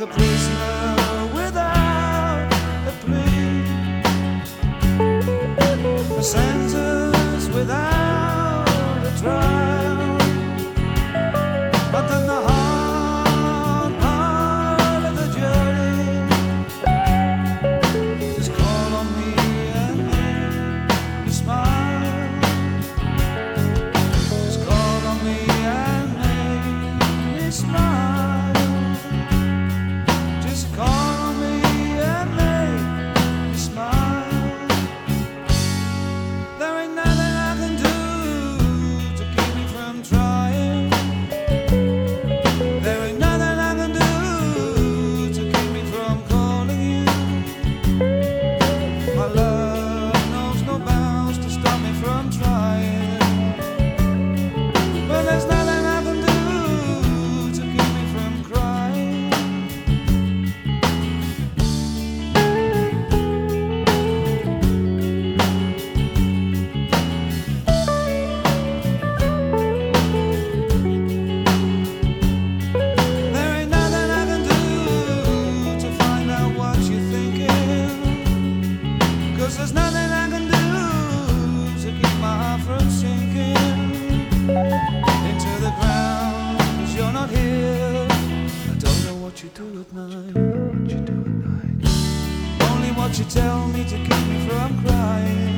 a prisoner without a plea, a sentence without a trial. But then the hard part of the journey is call on me and make me smile. Just call on me and make me smile. Just call on me and make me smile. There ain't nothing I can do to keep me from trying. There ain't nothing I can do to keep me from calling you. My love knows no bounds to stop me from trying. But there's nothing I can do to keep me from crying. There ain't nothing I can do to find out what you're thinking. 'Cause there's nothing I can do to keep my heart from sinking into the ground. 'Cause you're not here. I don't know what you do at night. Only what you tell me to keep me from crying.